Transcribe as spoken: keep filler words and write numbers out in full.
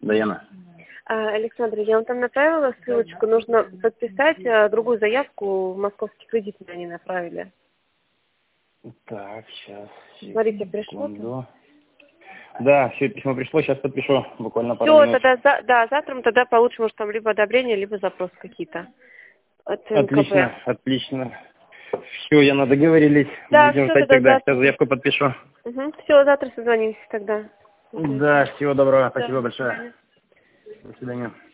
Да, Яна. Александр, я вам там направила ссылочку. Нужно подписать другую заявку. В московский кредит мне они направили. Так, сейчас. Смотрите, пришло. Секунду. Да, все письмо пришло, сейчас подпишу. Буквально пару Все, минут. тогда, за, да, завтра мы тогда получим, может, там либо одобрение, либо запрос какие-то от эн ка бэ. Отлично, отлично. Все, Яна, договорились. Да, Будем все, ждать тогда тогда. завтра. Сейчас заявку подпишу. Угу. Все, завтра созвонимся тогда. Да, всего доброго. Да, Спасибо до большое. свидания. До свидания.